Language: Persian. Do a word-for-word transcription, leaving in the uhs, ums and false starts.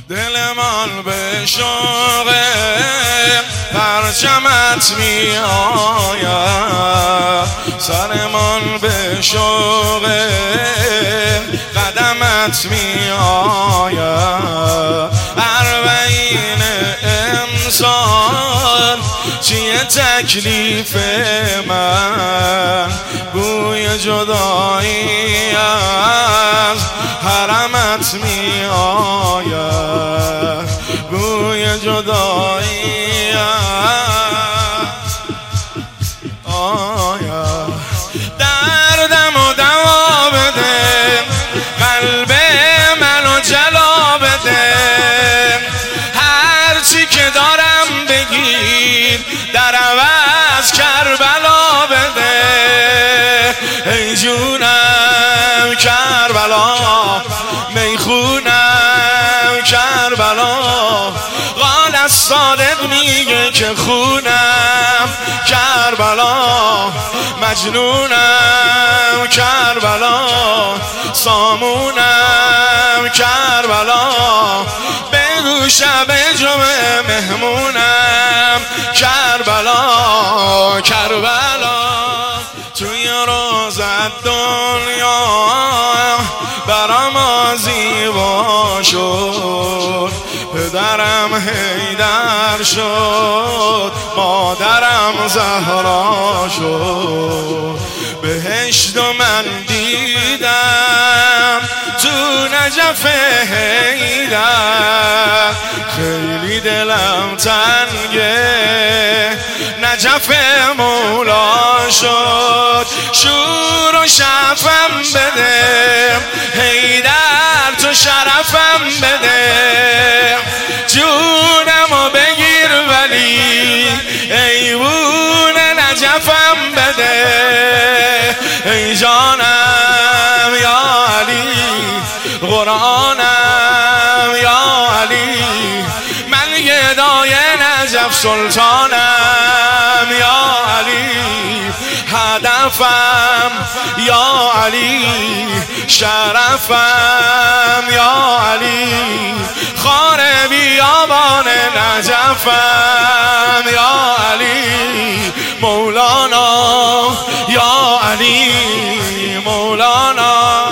دل من به شوق پرچمت می آید، سر من به شوق قدمت می آید. اربعین امسال چیه تکلیف من؟ بوی جدایی از حرمت می آید، بوی جدایی آید. دردم و دوا بده، قلب منو جلا بده، هرچی که دارم بگیر در عوض کربلا بده. ای جونم کربلا، میخونم کربلا، قال از صادق میگه که خونم کربلا، مجنونم کربلا، سامونم کربلا، بگو شب جمعه مهمونم کربلا. کربلا توی روزت دنیا برام زیبا شد، پدرم حیدر شد، مادرم زهرا شد. بهشت و من دیدم تو نجف حیدر، خیلی دلم تنگه نجف مولا شد. شور و شفم بده حیدر، تو شرفم بده، جونمو بگیر ولی ایوون نجفم بده. ای جانم یا علی، قرآنم یا علی، من گدای نجف سلطانم یا علی، هدفم یا علی، شرفم یا علی، خار بیابان نجفم یا علی، مولانا یا علی، مولانا